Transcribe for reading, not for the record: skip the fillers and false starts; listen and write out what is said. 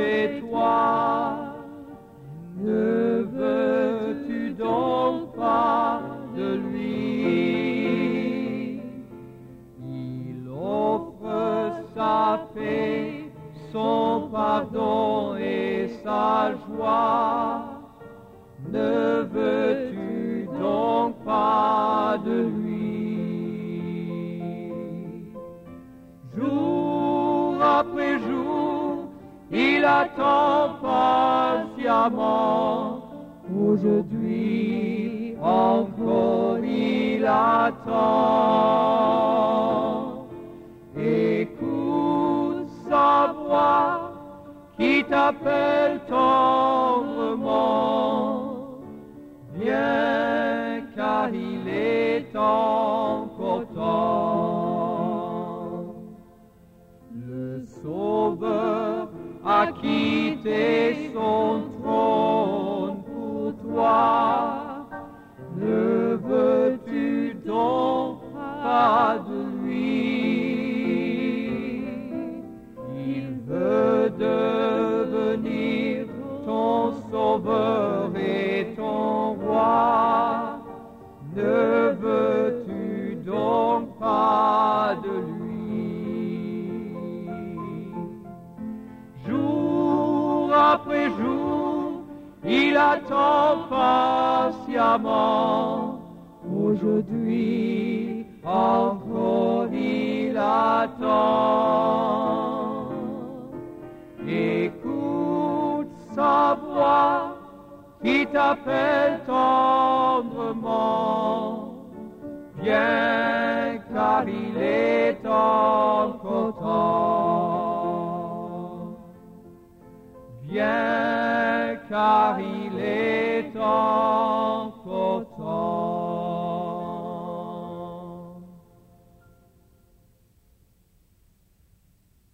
chez toi. Ne veux-tu donc pas de lui? Il offre sa paix, son pardon et sa joie. Ne veux-tu donc pas de lui? Jour après jour, il attend patiemment. Aujourd'hui encore il attend. Écoute sa voix qui t'appelle tendrement. Viens car il est encore temps. Le Sauveur a quitté son trône pour toi. Ne veux-tu donc pas de lui? Il veut devenir ton Sauveur et ton Roi. Ne veux-tu donc pas de lui? Jour après jour, il attend patiemment. Aujourd'hui encore il attend. Écoute sa voix qui t'appelle tendrement. Viens car il est encore temps. Viens car il